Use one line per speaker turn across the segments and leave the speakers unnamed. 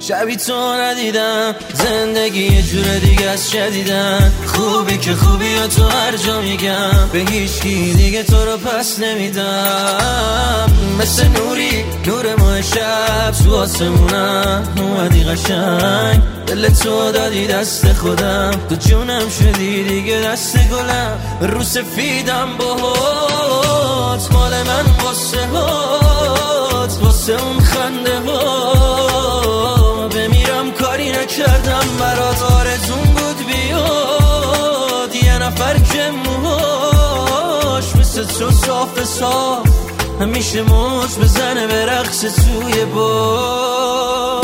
شبی تو ندیدم، زندگی یه جور دیگه از شدیدن. خوبی که خوبی و تو هر جا میگم، به هیچکی دیگه تو رو پس نمیدم. مثل نوری نور ماه شب تو آسمونم اومدی قشنگ، دل تو دادی دست خودم، تو جونم شدی دیگه دست گلم. رو سفیدم باهات، مال من واسه هات، واسه اون خنده ها بمیرم کاری نکردم برات. آرزون بود بیاد یه نفر که موهاش مثل تو صاف صاف همیشه موج بزنه به رقص توی باد.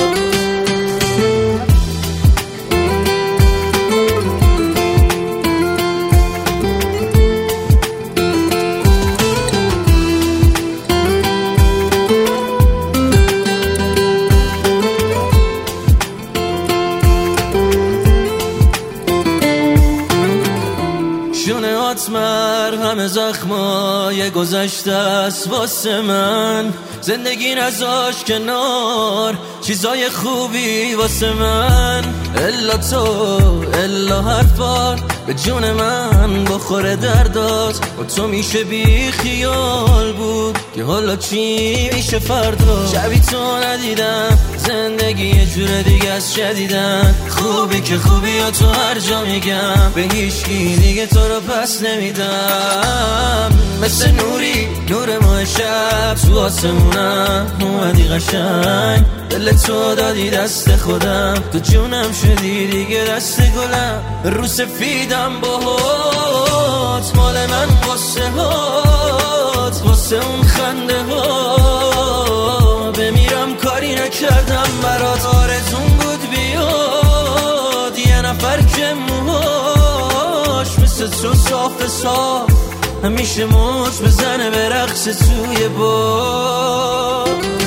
شونهات مرهم زخمای گذشته است واسه من، زندگی نذاش کنار چیزای خوبی واسه من. الا تو الا حرفات به جون من بخوره دردات، و تو میشه بی خیال بود که حالا چی میشه فردا. شبی تو ندیدم، زندگی یه جور دیگه از شدیدن. خوبی که خوبی و تو هر جا میگم، به هیچکی دیگه تو رو پس نمیدم. مثل نوری نور ماه شب تو آسمونم اومدی قشنگ، دل تو دادی دست خودم، تو جونم شدی دیگه دست گلم. رو سفیدم باهات، مال من واسه هات، واسه اون خنده ها بمیرم کاری نکردم برات. آرزون بود بیاد یه نفر که موهاش مثل تو صاف صاف همیشه موج بزنه به رقص توی باد.